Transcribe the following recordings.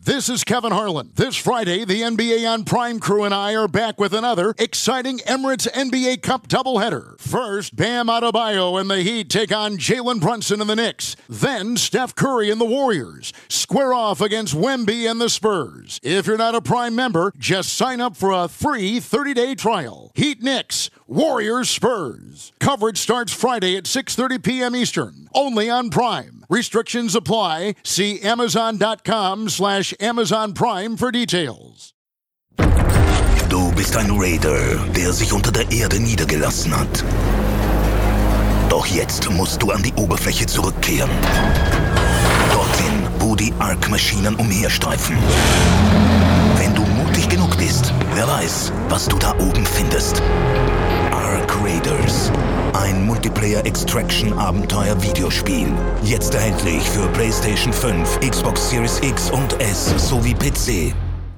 This is Kevin Harlan. This Friday, the NBA on Prime crew and I are back with another exciting Emirates NBA Cup doubleheader. First, Bam Adebayo and the Heat take on Jalen Brunson and the Knicks. Then, Steph Curry and the Warriors square off against Wemby and the Spurs. If you're not a Prime member, just sign up for a free 30-day trial. Heat Knicks, Warriors Spurs. Coverage starts Friday at 6:30 p.m. Eastern, only on Prime. Restrictions apply. See Amazon.com/Amazon Prime for details. Du bist ein Raider, der sich unter der Erde niedergelassen hat. Doch jetzt musst du an die Oberfläche zurückkehren. Dorthin, wo die Ark-Maschinen umherstreifen. Wenn du mutig genug bist, wer weiß, was du da oben findest. Ark Raiders. Ein Multiplayer-Extraction-Abenteuer-Videospiel. Jetzt erhältlich für PlayStation 5, Xbox Series X und S sowie PC.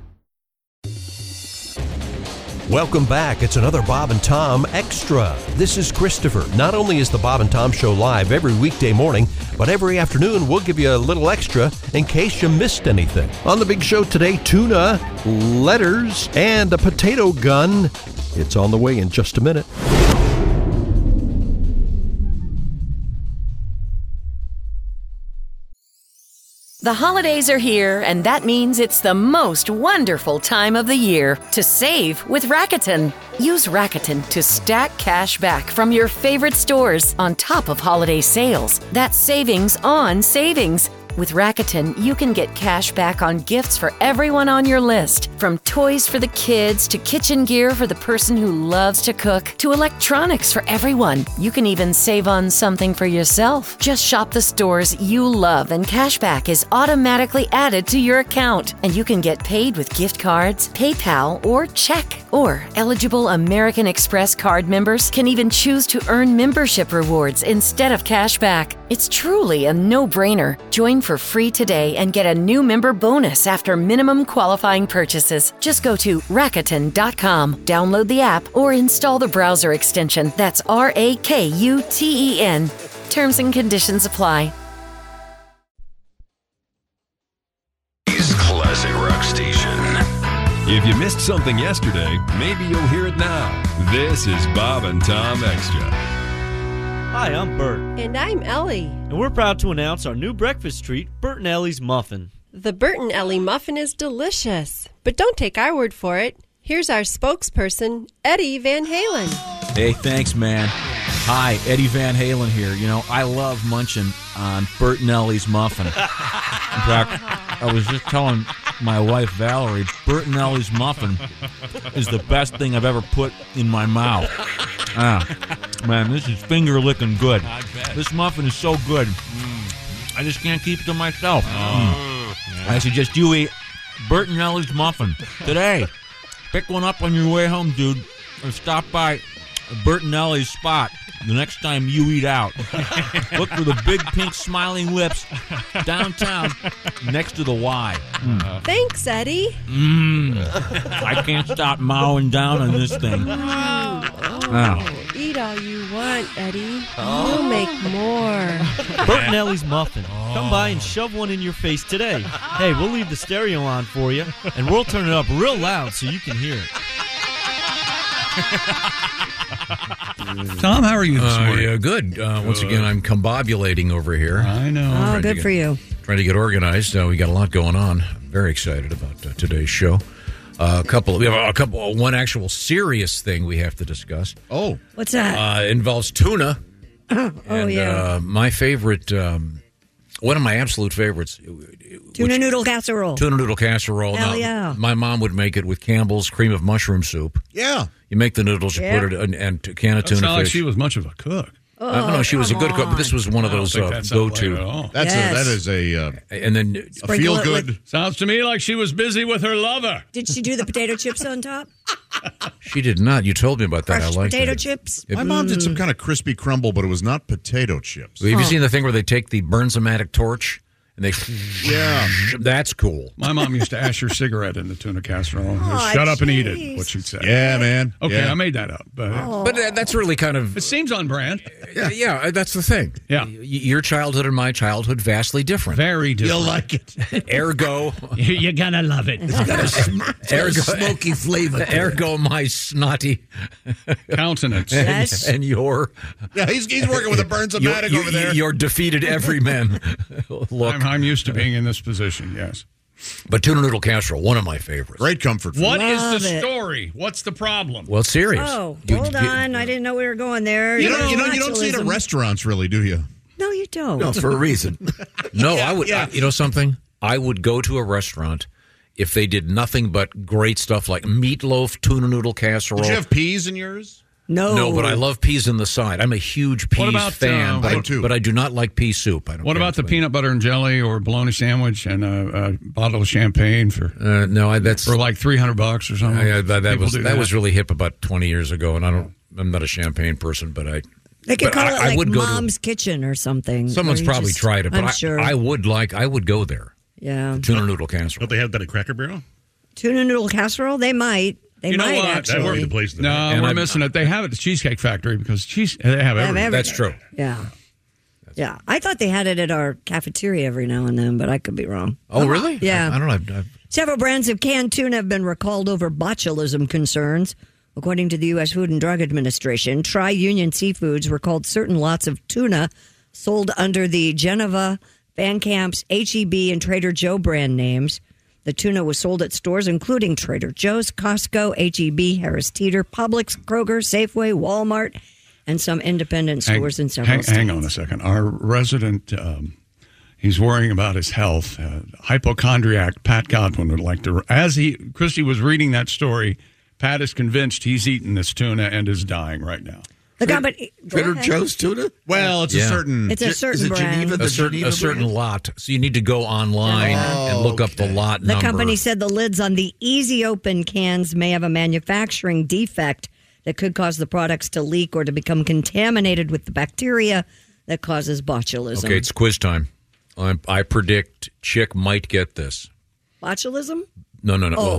Welcome back. It's another Bob and Tom Extra. This is Christopher. Not only is the Bob and Tom Show live every weekday morning, but every afternoon we'll give you a little extra in case you missed anything. On the big show today, tuna, letters, and a potato gun. It's on the way in just a minute. The holidays are here, and that means it's the most wonderful time of the year to save with Rakuten. Use Rakuten to stack cash back from your favorite stores on top of holiday sales. That's savings on savings. With Rakuten, you can get cash back on gifts for everyone on your list. From toys for the kids, to kitchen gear for the person who loves to cook, to electronics for everyone. You can even save on something for yourself. Just shop the stores you love and cashback is automatically added to your account. And you can get paid with gift cards, PayPal, or check. Or eligible American Express card members can even choose to earn membership rewards instead of cashback. It's truly a no-brainer. Join for free today and get a new member bonus after minimum qualifying purchases. Just go to Rakuten.com, download the app, or install the browser extension. That's RAKUTEN. Terms and conditions apply. Classic Rock Station. If you missed something yesterday, maybe you'll hear it now. This is Bob and Tom Extra. Hi, I'm Bert. And I'm Ellie. And we're proud to announce our new breakfast treat, Bert and Ellie's Muffin. The Bert and Ellie Muffin is delicious. But don't take our word for it. Here's our spokesperson, Eddie Van Halen. Hey, thanks, man. Hi, Eddie Van Halen here. You know, I love munching on Bert and Ellie's Muffin. In fact, I was just telling my wife, Valerie, Bert and Ellie's Muffin is the best thing I've ever put in my mouth. Man, this is finger-licking good. This muffin is so good. I just can't keep it to myself. I suggest you eat Bert and Ellie's Muffin today. Pick one up on your way home, dude, or stop by Bert and Ellie's spot the next time you eat out. Look for the big pink smiling lips downtown next to the Y. Thanks, Eddie. I can't stop mowing down on this thing. Eat all you want, Eddie. We'll make more. Bert and Ellie's Muffin. Come by and shove one in your face today. Hey, we'll leave the stereo on for you, and we'll turn it up real loud so you can hear it. Tom, how are you this morning? Yeah, good. Once again, I'm combobulating over here. I know. Oh, good for you. Trying to get organized. We got a lot going on. Very excited about today's show. One actual serious thing we have to discuss. Oh. What's that? Involves tuna. Yeah. My favorite, one of my absolute favorites. Tuna noodle casserole. Tuna noodle casserole. Hell yeah. My mom would make it with Campbell's cream of mushroom soup. Yeah. You make the noodles, you put it in a can of tuna fish. Like she was much of a cook. I don't know. She was a good cook, but this was one of those go-to. That is a feel good. Sounds to me like she was busy with her lover. Did she do the potato chips on top? She did not. You told me about that. Crushed I like potato that. chips. My mom did some kind of crispy crumble, but it was not potato chips. Have you seen the thing where they take the Bernzomatic torch and they Yeah. that's cool. My mom used to ash her cigarette in the tuna casserole. Oh, Shut up and eat jeez. it, what she'd say. Yeah, man. Okay, Yeah. I made that up. But But that's really kind of it seems on brand. yeah. That's the thing. Yeah. Your childhood and my childhood vastly different. Very different. You'll like it. Ergo, You're going to love it. ergo, Smoky flavor. ergo, my snotty Countenance. Yes. and your Yeah, he's working with a Burns-O-Matic over there. Your defeated everyman look. I'm used to being in this position, yes. But tuna noodle casserole, one of my favorites. Great comfort food. What is Love the it. story? What's the problem? Well, it's serious. Oh, You- hold you- on. I didn't know we were going there. You don't see it at botulism. restaurants, really, do you? No, you don't. No, for a reason. No, I would. yeah. You know something? I would go to a restaurant if they did nothing but great stuff like meatloaf, tuna noodle casserole. Did you have peas in yours? No. No, but I love peas in the side. I'm a huge peas about, fan, I do too. but I do not like pea soup. I don't What care about the if I- peanut butter and jelly or bologna sandwich and a bottle of champagne for that's like $300 or something? that People was do that was really hip about 20 years ago, and I'm not a champagne person, but They could but call it I like would go to- Mom's Kitchen or something. someone's where you probably just- tried it, but I'm sure. I would go there. Yeah. Tuna noodle casserole. Don't they have that at Cracker Barrel? Tuna noodle casserole? They might. They You know might what? actually. That would be the place to No, And we're I'm- missing it. They have it at the Cheesecake Factory because they have They have everything. That's true. Yeah. Yeah. I thought they had it at our cafeteria every now and then, but I could be wrong. Oh, really? Yeah. I don't know. Several brands of canned tuna have been recalled over botulism concerns. According to the U.S. Food and Drug Administration, Tri-Union Seafoods recalled certain lots of tuna sold under the Geneva, Van Camp's, H-E-B, and Trader Joe brand names. The tuna was sold at stores including Trader Joe's, Costco, H-E-B, Harris Teeter, Publix, Kroger, Safeway, Walmart, and some independent stores in several states. Hang on a second. Our resident, he's worrying about his health. Hypochondriac Pat Godwin would like to, Christy was reading that story, Pat is convinced he's eaten this tuna and is dying right now. The company, Trader Joe's tuna? Well, it's Yeah. a certain. It's a certain is it brand. Geneva? The a certain brand? lot. So you need to go online and look up the lot The number. company said the lids on the Easy Open cans may have a manufacturing defect that could cause the products to leak or to become contaminated with the bacteria that causes botulism. Okay, it's quiz time. I predict Chick might get this. Botulism? No. Oh.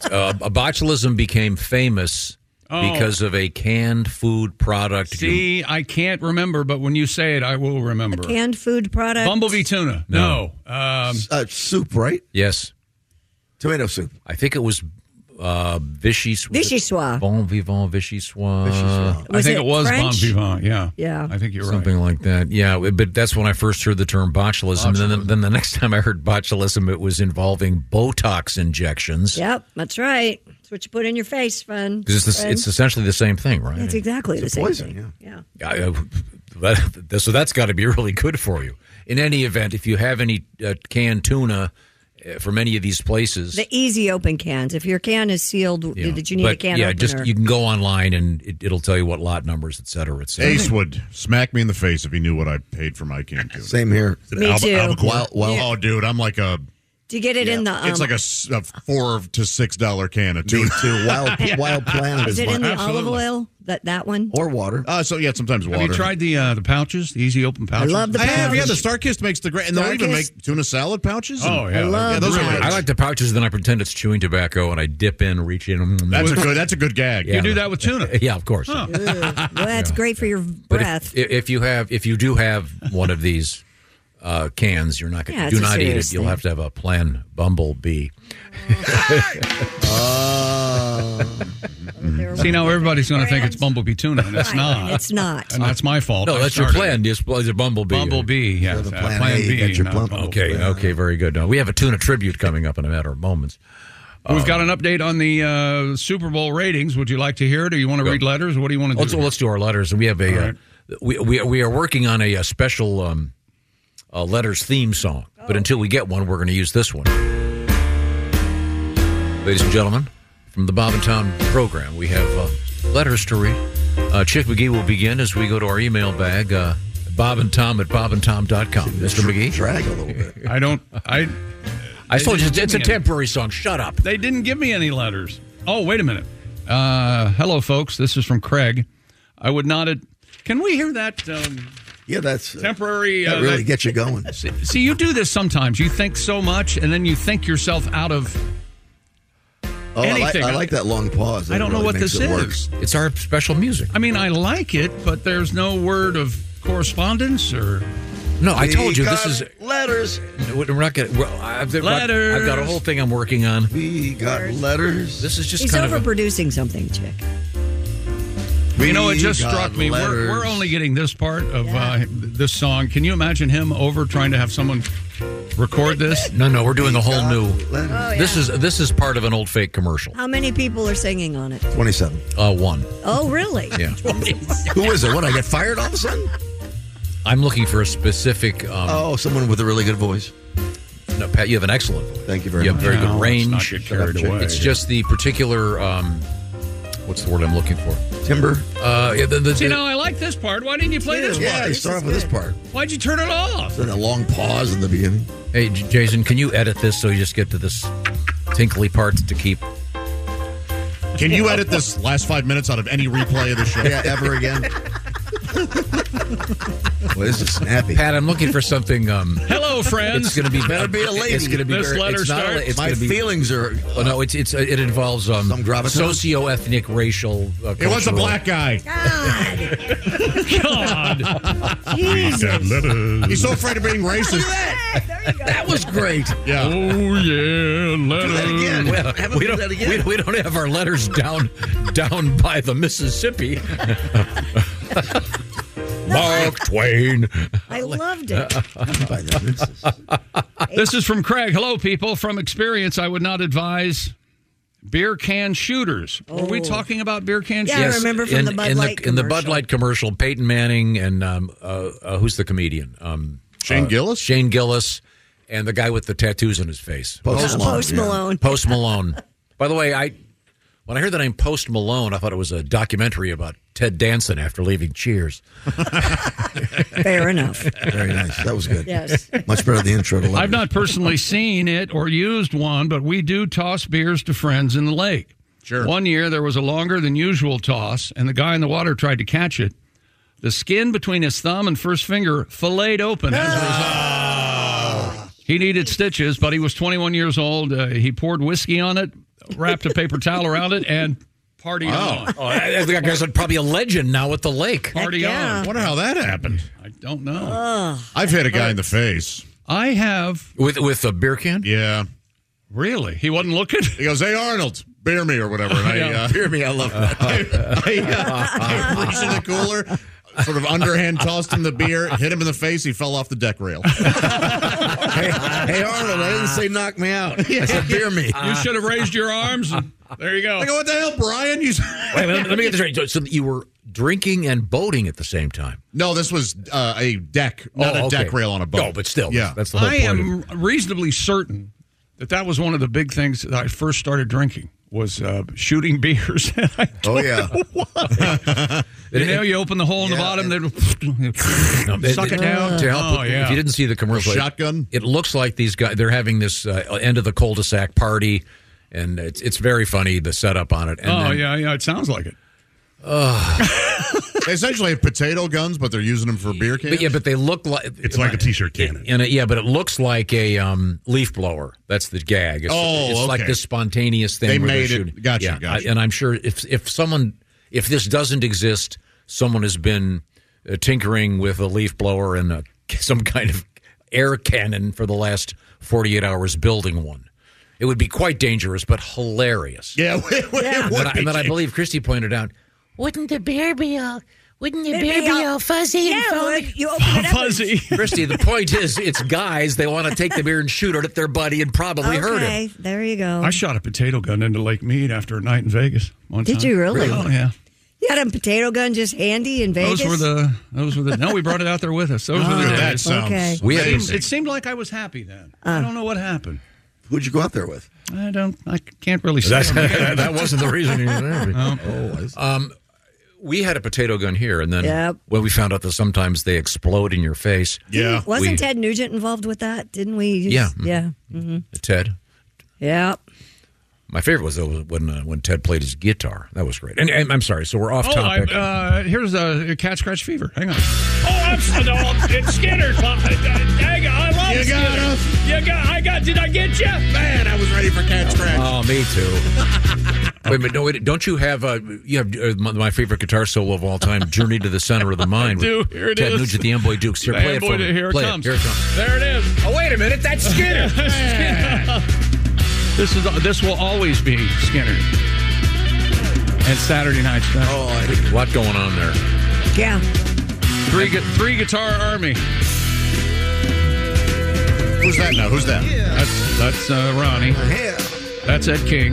Botulism became famous because of a canned food product. See, I can't remember, but when you say it, I will remember. Canned food product? Bumblebee tuna. No. Soup, right? Yes. Tomato soup. I think it was Vichyssoise. Bon Vivant Vichyssoise. I think it was Bon French? Vivant, yeah. Yeah. I think you're Something right. like that. Yeah, but that's when I first heard the term botulism. And then the next time I heard botulism, it was involving Botox injections. Yep, that's right. That's what you put in your face, friend. Because it's essentially the same thing, right? It's exactly the same poison, thing. Yeah. So that's got to be really good for you. In any event, if you have any canned tuna from any of these places, The Easy Open cans. If your can is sealed, did you need a can yeah, opener? you can go online and it'll tell you what lot numbers, et cetera, et cetera. Ace would smack me in the face if he knew what I paid for my canned tuna. Same here. Me too. Oh, dude, I'm like a. Do you get it in the? It's like a $4 to $6 can of tuna. Me too. Wild Planet Is is it in the Absolutely. olive oil? That one? or water. So yeah, sometimes water. Have you tried the pouches, the Easy Open pouches? love the I have. Yeah, pouch. the StarKist makes the great, and they'll even StarKist? make tuna salad pouches. Oh, yeah. I love Yeah, those are that. rich. I like the pouches, then I pretend it's chewing tobacco, and I dip in, reach in. That's a good gag. Yeah. You do that with tuna? Yeah, of course. Well, that's great for your But breath. if you do have one of these cans, you're not going Yeah, to it's a eat serious it. You'll thing. have to have a Plan Bumblebee. See, now everybody's going to think it's Bumblebee tuna, and it's Right, not. it's not. And that's my fault. No, I that's your started plan. It's a Bumblebee. Bumblebee, yeah. the Plan A, Plan you B. got your not plump. Bumblebee. Okay, very good. Now, we have a tuna tribute coming up in a matter of moments. We've got an update on the Super Bowl ratings. Would you like to hear it, or you want to read letters? What do you want to do? Let's do our letters. We have a All right. we are working on a special letters theme song, but until we get one, we're going to use this one. Ladies and gentlemen, from the Bob and Tom program, we have letters to read. Chick McGee will begin as we go to our email bag, bobandtom@bobandtom.com. Mr. McGee? Drag a little bit. I told you it's a give me any. temporary song. Shut up. They didn't give me any letters. Oh, wait a minute. Hello, folks. This is from Craig. I would not... Can we hear that? Yeah, that's temporary. That really gets you going. See, you do this sometimes. You think so much, and then you think yourself out of anything. I like that long pause. I don't know what this is. It's our special music. I mean, I like it, but there's no word of correspondence or. No, I told you this is letters. We're not going. I've Letters. got a whole thing I'm working on. We got letters. This is just He's kind of overproducing something, Chick. You know, it just got struck me. letters. We're only getting this part of this song. Can you imagine him trying to have someone record this? No, we're doing a whole new. letters. This is part of an old fake commercial. How many people are singing on it? 27. One. Oh, really? Yeah. Who is it? What, I get fired all of a sudden? I'm looking for a specific. Someone with a really good voice. No, Pat, you have an excellent voice. Thank you very You much. have very good Let's range. not get carried away. It's just the particular. What's the word I'm looking for? Timber. See, now I like this part. Why didn't you play this Yeah, part? you start off with this part. Why'd you turn it off? Then a long pause in the beginning. Hey, Jason, can you edit this so you just get to this tinkly part to keep? Can you edit this last 5 minutes out of any replay of the show? Yeah, ever again. Well, this is snappy. Pat, I'm looking for something. Hello, friends. It's going to be Better be a lady. It's going to be This very, letter it's not starts. a, it's My gonna be, feelings are. Oh no, it involves Some gravitas? socio-ethnic, racial. It was a cultural- black guy. God. Jesus. He's so afraid of being racist. That was great. Yeah. Oh, yeah, Do that letters. again. Well, Have him we do don't. that again. We don't have our letters down by the Mississippi. Mark Twain. I loved it. By the missus. This is from Craig. Hello, people. From experience, I would not advise beer can shooters. Were we talking about beer can Yeah, shooters? I remember from the Bud Light in the Bud commercial. Light commercial, Peyton Manning and who's the comedian? Shane Gillis? Shane Gillis, and the guy with the tattoos on his face. Post Malone, Post yeah. Malone. Post Malone. By the way, when I heard the name Post Malone, I thought it was a documentary about Ted Danson after leaving Cheers. Fair enough. Very nice. That was good. Yes. Much better than the intro to letters. I've not personally seen it or used one, but we do toss beers to friends in the lake. Sure. One year, there was a longer than usual toss, and the guy in the water tried to catch it. The skin between his thumb and first finger filleted open as a result. He needed stitches, but he was 21 years old. He poured whiskey on it, wrapped a paper towel around it, and partied on. Oh, that guy's probably a legend now at the lake. Party on. I wonder how that happened. I don't know. I've hit a guy in the face. I have. With a beer can? Yeah. Really? He wasn't looking? He goes, "Hey, Arnold, beer me or whatever." And Hear me, I love that. I reached in the cooler, sort of underhand tossed him the beer, hit him in the face. He fell off the deck rail. Hey, Arnold, I didn't say knock me out. I said beer me. You should have raised your arms. And there you go. I go, "What the hell, Brian?" You Wait, let me get this right. So you were drinking and boating at the same time? No, this was a deck, not a deck rail on a boat. No, but still, Yeah. that's the whole I point. am reasonably certain that was one of the big things that I first started drinking was shooting beers. Oh, yeah. You open the hole in the bottom, then suck it down. To help, Oh, yeah. If you didn't see the commercial, Shotgun? It looks like these guys, they're having this end of the cul-de-sac party, and it's very funny, the setup on it. And Oh, then- yeah, it sounds like it. They essentially have potato guns, but they're using them for beer cans. But they look like It's like a T-shirt cannon. But it looks like a leaf blower. That's the gag. It's like okay. this spontaneous thing. They where they're made it. shooting. Gotcha, Yeah, gotcha. and I'm sure if this doesn't exist, someone has been tinkering with a leaf blower and some kind of air cannon for the last 48 hours building one. It would be quite dangerous, but hilarious. Yeah, it would And then I believe Christy pointed out, wouldn't the beer be all fuzzy and foamy? You open it up. Fuzzy. Christy, the point is, it's guys. They want to take the beer and shoot it at their buddy and probably hurt him. Okay, there you go. I shot a potato gun into Lake Mead after a night in Vegas one time. Did you really? Oh, yeah. You had a potato gun just handy in Vegas? Those were the. No, we brought it out there with us. Those were the that days. sounds Okay. It seemed like I was happy then. I don't know what happened. Who'd you go out there with? I can't really say. That wasn't the reason he was there. We had a potato gun here, and then when we found out that sometimes they explode in your face. Yeah. Wasn't Ted Nugent involved with that? Didn't we? Yeah. Yeah. Mm-hmm. Ted. Yeah. My favorite was when Ted played his guitar. That was great. And I'm sorry, so we're off topic. Here's a cat scratch fever. Hang on. It's Skinner. I love You got Skinner. us. Did I get you? Man, I was ready for cat scratch. Oh, me too. Wait, don't you have my favorite guitar solo of all time, Journey to the Center of the Mind? I do. Here it Ted is. Nugent, the Amboy Dukes. Here, play it for me. Here it Play comes. Here it comes. There it is. Oh, wait a minute. That's Skinner. This will always be Skinner. And Saturday nights. A lot going on there. Yeah. Three guitar army. Who's that now? Who's that? That's Ronnie. That's Ed King.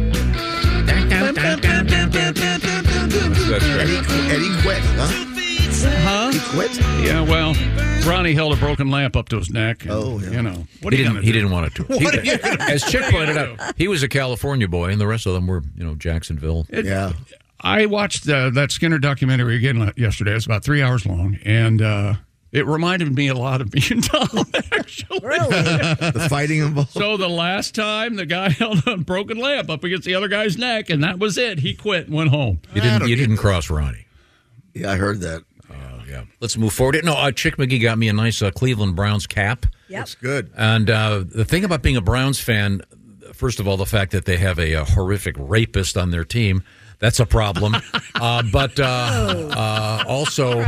That's great. Eddie quit, huh? Huh? He quit? Yeah, well, Ronnie held a broken lamp up to his neck. And, Oh, yeah. You know. What He are you didn't. gonna He do? didn't want it to. As Chick pointed out, he was a California boy, and the rest of them were, Jacksonville. Yeah. I watched that Skinner documentary again yesterday. It's about 3 hours long, and it reminded me a lot of me and Tom, actually. Really? The fighting involved. So the last time the guy held a broken lamp up against the other guy's neck, and that was it. He quit and went home. You didn't cross Ronnie. Yeah, I heard that. Yeah. Let's move forward. No, Chick McGee got me a nice Cleveland Browns cap. Yep. That's good. And the thing about being a Browns fan, first of all, the fact that they have a horrific rapist on their team, that's a problem. But also,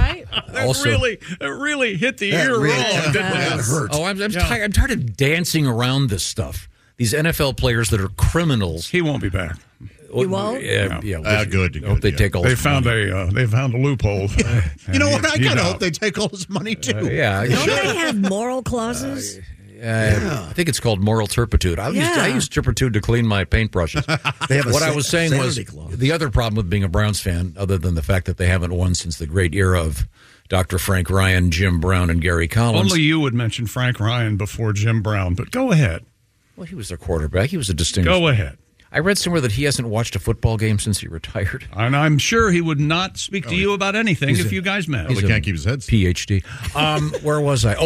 It really hit the That ear really- wrong. didn't that it? hurt. I'm tired of dancing around this stuff. These NFL players that are criminals. He won't be back. He won't? Yeah. Good. I hope they take all. They his found money. a loophole. You know what? I He's kind of out. hope they take all his money, too. Yeah. Don't they have moral clauses? I think it's called moral turpitude. I use turpitude to clean my paintbrushes. They have a What I was saying was sanity clause. the other problem with being a Browns fan, other than the fact that they haven't won since the great era of Dr. Frank Ryan, Jim Brown, and Gary Collins. Only you would mention Frank Ryan before Jim Brown, but go ahead. Well, he was their quarterback. He was a distinguished. Go ahead. I read somewhere that he hasn't watched a football game since he retired. And I'm sure he would not speak to you about anything if you guys met. He can't keep his head. PhD. Where was I?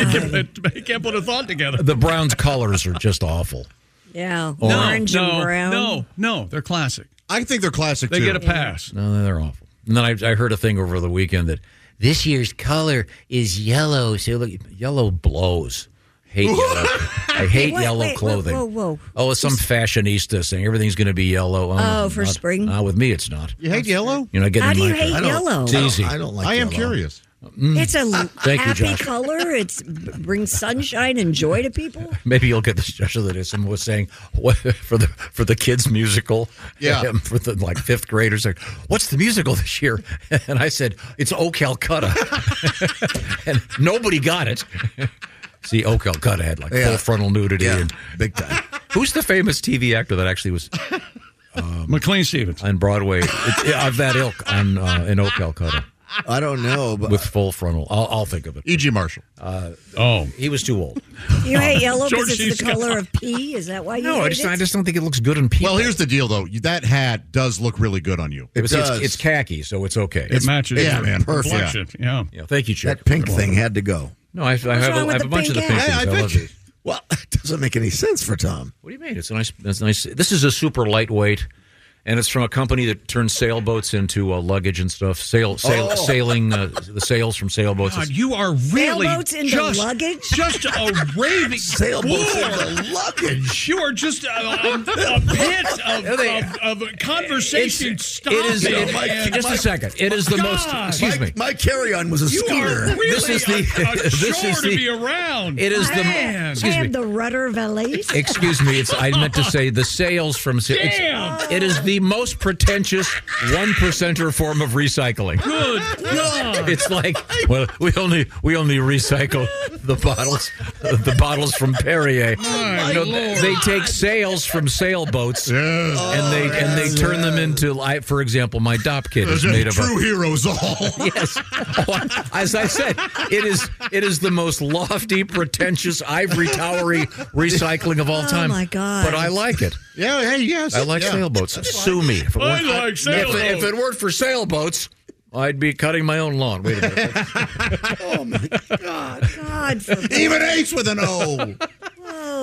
He can't put a thought together. The Browns' colors are just awful. Yeah. Orange and brown. No, they're classic. I think they're classic, They too. get a pass. No, they're awful. And then I heard a thing over the weekend that this year's color is yellow. So look, yellow blows. Hate yellow. I hate yellow clothing. Whoa. Oh, it's some fashionista saying everything's going to be yellow. Oh, for not- spring? With me, it's not. You hate yellow? You're not getting How do in you my hate face. yellow? It's easy. I don't like I am yellow. curious. It's a Thank you, happy Josh. color. It brings sunshine and joy to people. Maybe you'll get the suggestion that someone was saying what, for the kids musical. Yeah. For the fifth graders, like, what's the musical this year? And I said it's "Oh Calcutta," and nobody got it. See, "Oh Calcutta" had full frontal nudity and big time. Who's the famous TV actor that actually was McLean Stevens on Broadway of that ilk in "Oh Calcutta"? I don't know, but With full frontal. I'll think of it. E.G. Marshall. He was too old. You hate yellow George because it's C. the color of pea? Is that why you No, hate I it? just don't think it looks good on people. Well, here's the deal, though. That hat does look really good on you. It's khaki, so it's okay. It matches yeah, your man. complexion. Yeah. Yeah, thank you, Chick. that pink thing had to go. No, I have a bunch of the pink things. I love it. Well, it doesn't make any sense for Tom. What do you mean? It's nice. This is a super lightweight, and it's from a company that turns sailboats into luggage and stuff. Sailing the sails from sailboats. God, you are really Sailboats into luggage? Just a raving Sailboats bore. into luggage. You are just a pit of conversation. Stop It is. man. Just a second. It is the most. Excuse me. My carry-on was a You scooter. are really This is the- a this is chore to the- be around. It is the. Man. Excuse I me. have the rudder valise. Excuse me. I meant to say the sails from. Damn. It is the most pretentious 1%er form of recycling. Good God. It's like, well, we only recycle the bottles from Perrier. They take sails from sailboats and they turn them into, for example, my Dop kit is made of True heroes all. Yes. As I said, it is the most lofty, pretentious, ivory towery recycling of all time. Oh my God. But I like it. Yeah, hey, yes. I like sailboats. Sue me. If it I weren't- like sailboats. If it weren't for sailboats, I'd be cutting my own lawn. Wait a minute. Oh my God! God forbid. Even Ace with an O. Whoa.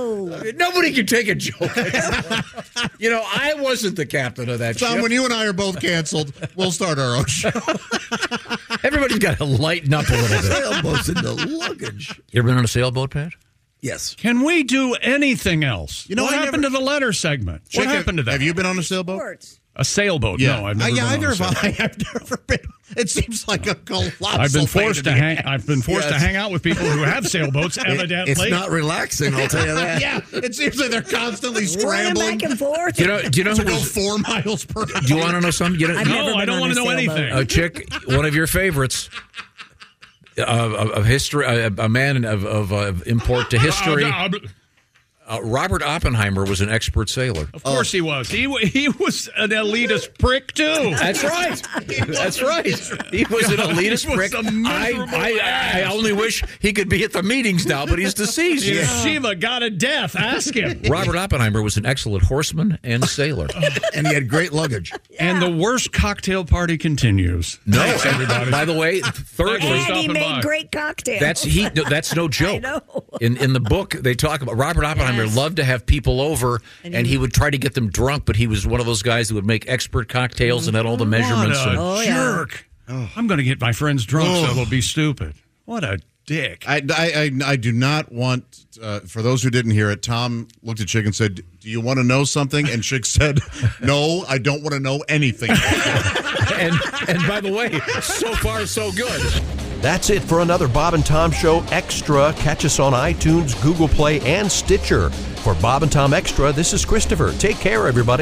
Nobody can take a joke. You know, I wasn't the captain of that Tom, ship. when you and I are both canceled, we'll start our own show. Everybody's got to lighten up a little bit. Sailboats in the luggage. You ever been on a sailboat, Pat? Yes. Can we do anything else? You know, what happened to the letter segment? What happened to that? Have you been on a sailboat? A sailboat? Yeah. No, I've never been on a sailboat. I've never been. It seems like a colossal I've been forced to hang. hang. I've been forced to hang out with people who have sailboats. Evidently, It's not relaxing, I'll tell you that. Yeah, it seems like they're constantly Running scrambling back and forth. Do you know to who go was, 4 miles per hour. do you want to know something? I've never no, I been don't on want a to know sailboat. anything. A chick, one of your favorites of history, a man of import to history. Robert Oppenheimer was an expert sailor. Of course he was. He was an elitist prick too. That's right. That's right. He was an elitist He was prick. a miserable I ass. only wish he could be at the meetings now, but he's deceased. Shiva got a death. Ask him. Robert Oppenheimer was an excellent horseman and sailor. And he had great luggage. And the worst cocktail party continues. No, Thanks, everybody. by the way, thirdly, And he stopping made by. great cocktails. that's no joke. I know. In the book, they talk about Robert Oppenheimer loved to have people over, and he would try to get them drunk, but he was one of those guys who would make expert cocktails and had all the measurements. What a Oh, yeah. jerk. I'm going to get my friends drunk, so it'll be stupid. What a dick. I do not want, for those who didn't hear it, Tom looked at Chick and said, do you want to know something? And Chick said, no, I don't want to know anything. and by the way, so far so good. That's it for another Bob and Tom Show Extra. Catch us on iTunes, Google Play, and Stitcher. For Bob and Tom Extra, this is Christopher. Take care, everybody.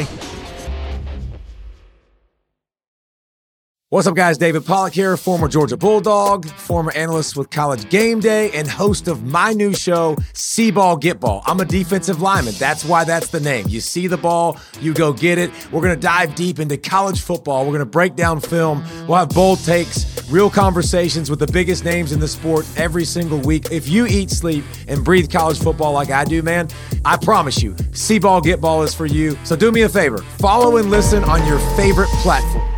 What's up, guys? David Pollack here, former Georgia Bulldog, former analyst with College Game Day, and host of my new show, See-Ball, Get Ball. I'm a defensive lineman. That's why that's the name. You see the ball, you go get it. We're going to dive deep into college football. We're going to break down film. We'll have bold takes, real conversations with the biggest names in the sport every single week. If you eat, sleep, and breathe college football like I do, man, I promise you, See-Ball, Get Ball is for you. So do me a favor. Follow and listen on your favorite platform.